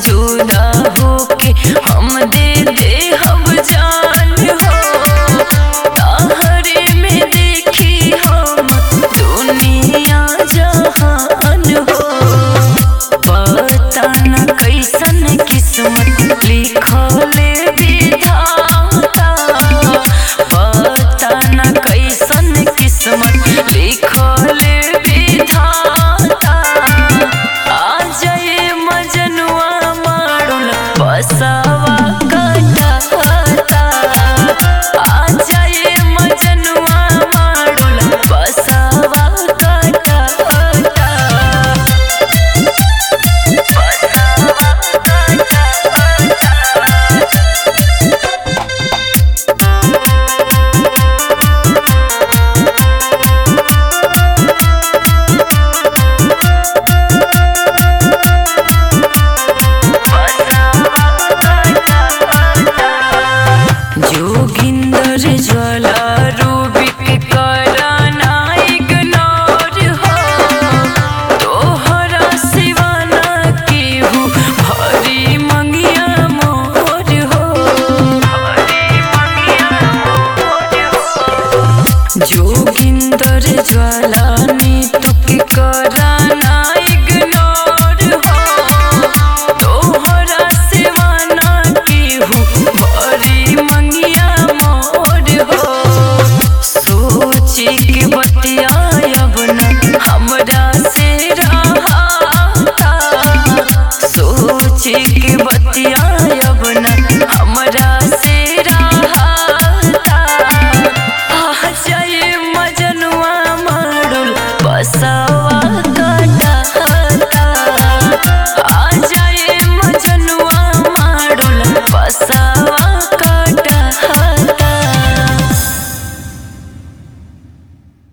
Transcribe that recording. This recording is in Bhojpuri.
शुदा होके हम दे दे हम जान हो। ताहरे में देखी हम दुनिया जहान हो। पता न कैसन किस्मत लिखले विधाता, पता न कैसन किस्मत लिखले विधाता। आ जाए मजनुआ मारुल बसवा कटाता, आ जाए मजनुआ मारुल बसवा कटाता। जोगिंदर ज्वाला रूबिक कराना इग्नोर हो। तोहरा सिवाना केहू भरी मंगिया मोर हो। जोगिंदर ज्वाला नीतुक कराना इग्नोर हो। तोहरा सिवाना केहू भरी मंगिया मोर हो। सोची के बतिया अब न हमरा से रहाता, सोची के बतिया अब न हमरा से